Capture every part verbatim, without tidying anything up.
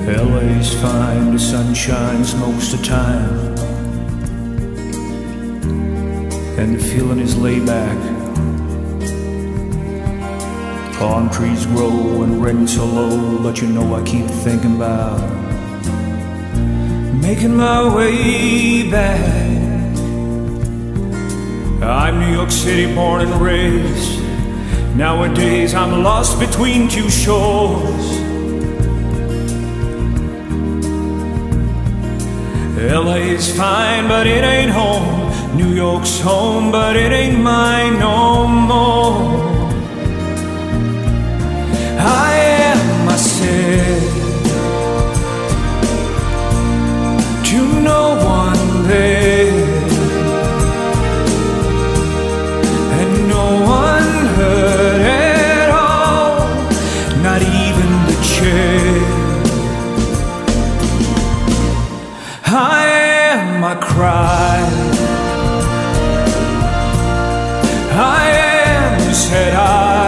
L A's fine, the sun shines most of the time, and the feeling is laid back. Palm trees grow and rents are low, but you know I keep thinking about making my way back. I'm New York City born and raised. Nowadays I'm lost between two shores. L A's fine, but it ain't home. New York's home, but it ain't mine no more. I am, I said, to no one there, and no one heard at all, not even the chair. I am, I cried. I am, said I,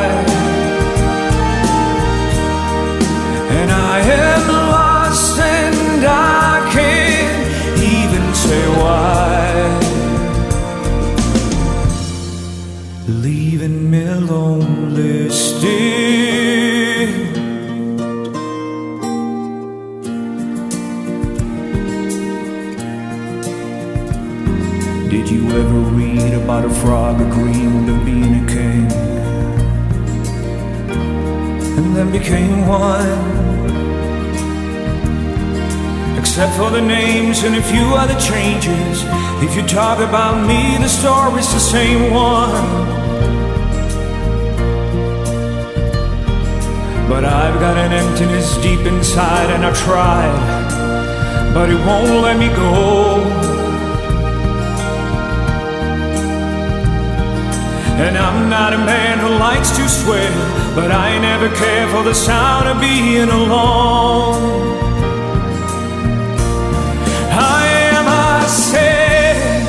and I am lost and I can't even say why. Leaving me lonely still. Did you ever read about a frog who dreamed of being a king and then became one? Except for the names and a few other changes, if you talk about me, the story's the same one. But I've got an emptiness deep inside, and I've tried, but it won't let me go. And I'm not a man who likes to swear, but I never care for the sound of being alone. I am, I said,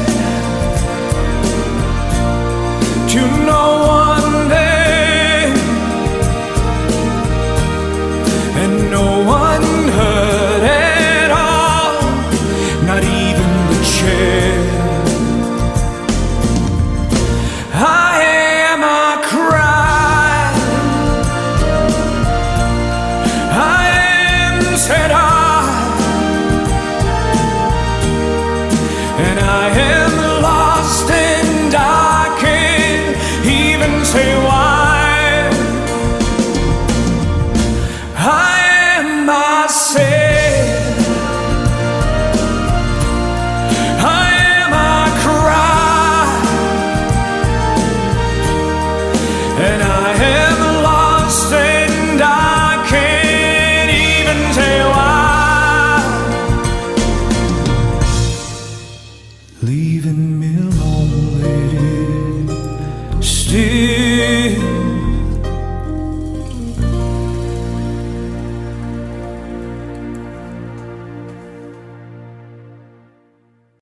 to no one there, and no one heard at all, not even the chair. I am, I cried. I am, said I.